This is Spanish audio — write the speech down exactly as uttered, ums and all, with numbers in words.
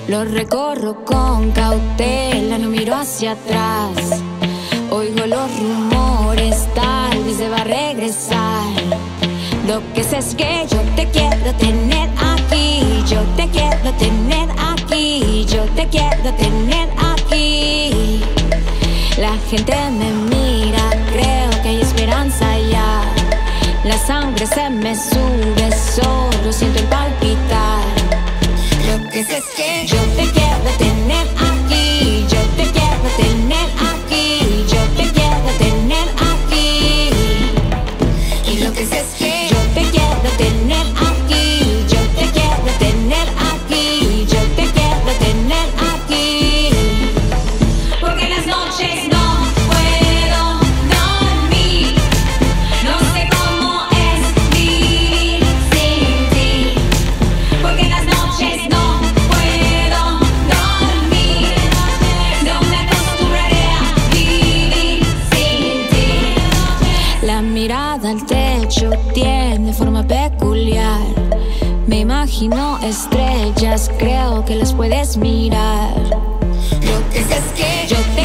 Lo recorro con cautela, no miro hacia atrás. Oigo los rumores, tal vez deba regresar. Lo que sé es que yo te quiero tener aquí. Yo te quiero tener aquí. Yo te quiero tener aquí. La gente me mira, creo que hay esperanza ya. La sangre se me sube, solo siento el palpitar. Lo que sé es que yo te quiero tener aquí. Yo te quiero tener aquí. Yo te quiero tener aquí. Y lo que sé es que yo te quiero tener aquí. Yo te quiero tener aquí. Yo te quiero tener aquí. Porque las noches no puedo dormir. No sé cómo es vivir sin ti. Porque las noches no puedo dormir. No me acostumbraré a vivir sin ti. La mirada al techo tiene forma peculiar. Me imagino estrellas, creo que las puedes mirar. Lo que sé es que yo te